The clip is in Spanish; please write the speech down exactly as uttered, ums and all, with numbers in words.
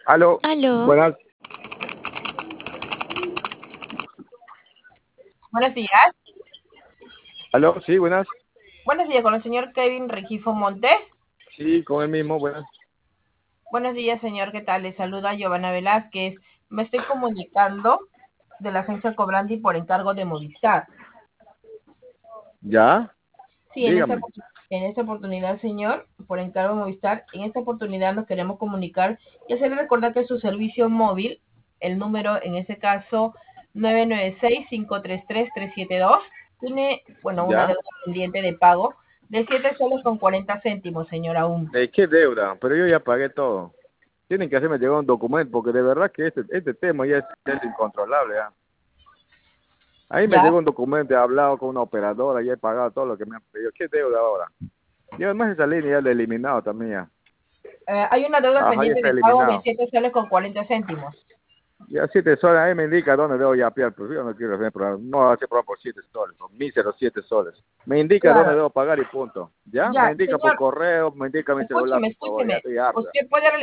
Aló, Aló, buenas. Buenos días. Aló, sí, buenas. Buenos días con el señor Kevin Regifo Montes. Sí, con el mismo, buenas. Buenos días, señor. ¿Qué tal? Le saluda Giovanna Velázquez. Me estoy comunicando de la agencia Cobrandi por encargo de Movistar. ¿Ya? Sí, en esta, Dígame. en esta oportunidad, señor, por encargo de Movistar, en esta oportunidad nos queremos comunicar y hacerle recordar que su servicio móvil, el número en ese caso nueve nueve seis, cinco tres tres, tres siete dos, tiene, bueno, una ¿Ya? deuda pendiente de pago de siete soles con cuarenta céntimos, señor, aún. ¿De qué deuda? Pero yo ya pagué todo. Tienen que hacerme llegar un documento porque de verdad que este, este tema ya es, es incontrolable. ¿Ya? Ahí me ¿Ya? llegó un documento, he hablado con una operadora, ya he pagado todo lo que me han pedido. ¿Qué deuda ahora? Y además esa línea ya la he eliminado también ya. Eh, hay una deuda Ajá, ya pendiente está de pago de eliminado. siete soles con cuarenta céntimos. Ya siete soles, ahí me indica dónde debo yapear, pero yo no quiero hacer programa, no hacer programa por siete soles, son míseros siete soles. Me indica dónde Claro, debo pagar y punto. ¿Ya? Me ya, indica por señor, correo, me indica mi celular, escúcheme, por favor, ya escúcheme. estoy harto. Usted puede